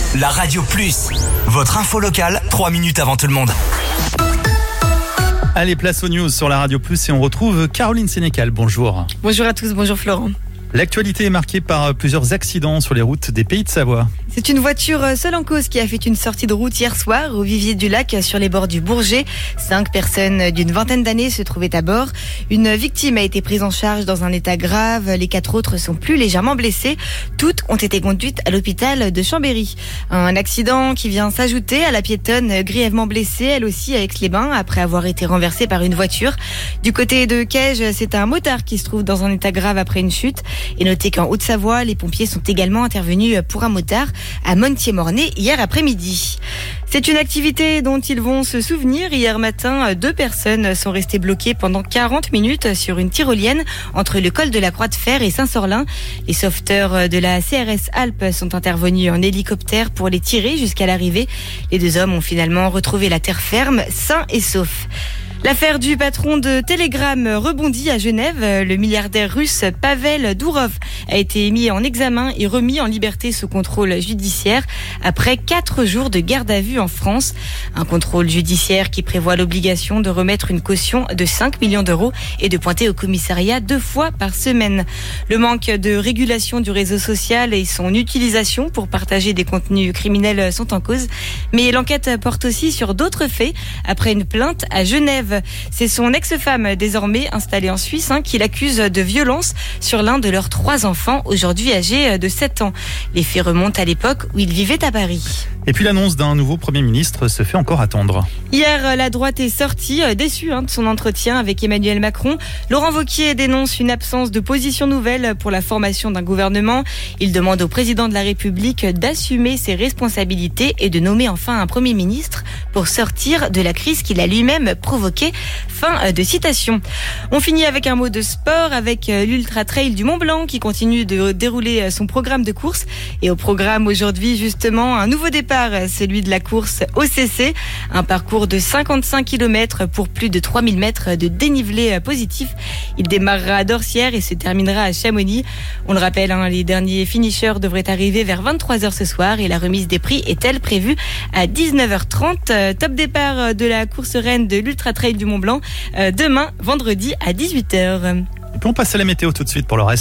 La Radio Plus, votre info locale, 3 minutes avant tout le monde. Allez, place aux news sur la Radio Plus et on retrouve Caroline Sénécal. Bonjour. Bonjour à tous, bonjour Florent. L'actualité est marquée par plusieurs accidents sur les routes des Pays de Savoie. C'est une voiture seule en cause qui a fait une sortie de route hier soir au Vivier du Lac sur les bords du Bourget. 5 personnes d'une vingtaine d'années se trouvaient à bord. Une victime a été prise en charge dans un état grave. Les 4 autres sont plus légèrement blessées. Toutes ont été conduites à l'hôpital de Chambéry. Un accident qui vient s'ajouter à la piétonne grièvement blessée, elle aussi à Aix-les-Bains, après avoir été renversée par une voiture. Du côté de Caige, c'est un motard qui se trouve dans un état grave après une chute. Et notez qu'en Haute-Savoie, les pompiers sont également intervenus pour un motard à Montier-Mornay hier après-midi. C'est une activité dont ils vont se souvenir. Hier matin, 2 personnes sont restées bloquées pendant 40 minutes sur une tyrolienne entre le col de la Croix de Fer et Saint-Sorlin. Les sauveteurs de la CRS Alpes sont intervenus en hélicoptère pour les tirer jusqu'à l'arrivée. Les 2 hommes ont finalement retrouvé la terre ferme, sains et saufs. L'affaire du patron de Telegram rebondit à Genève. Le milliardaire russe Pavel Dourov a été mis en examen et remis en liberté sous contrôle judiciaire après 4 jours de garde à vue en France. Un contrôle judiciaire qui prévoit l'obligation de remettre une caution de 5 millions d'euros et de pointer au commissariat 2 fois par semaine. Le manque de régulation du réseau social et son utilisation pour partager des contenus criminels sont en cause. Mais l'enquête porte aussi sur d'autres faits après une plainte à Genève. C'est son ex-femme, désormais installée en Suisse, qui l'accuse de violence sur l'un de leurs 3 enfants, aujourd'hui âgés de 7 ans. Les faits remontent à l'époque où il vivait à Paris. Et puis l'annonce d'un nouveau Premier ministre se fait encore attendre. Hier, la droite est sortie, déçue de son entretien avec Emmanuel Macron. Laurent Wauquiez dénonce une absence de position nouvelle pour la formation d'un gouvernement. Il demande au président de la République d'assumer ses responsabilités et de nommer enfin un Premier ministre pour sortir de la crise qu'il a lui-même provoquée. Fin de citation. On finit avec un mot de sport avec l'Ultra Trail du Mont Blanc qui continue de dérouler son programme de course. Et au programme aujourd'hui, justement, un nouveau départ, celui de la course OCC. Un parcours de 55 km pour plus de 3000 mètres de dénivelé positif. Il démarrera à Dorcières et se terminera à Chamonix. On le rappelle, les derniers finishers devraient arriver vers 23h ce soir et la remise des prix est-elle prévue à 19h30. Top départ de la course reine de l'Ultra Trail du Mont Blanc demain, vendredi à 18h. Et puis on passe à la météo tout de suite pour le reste.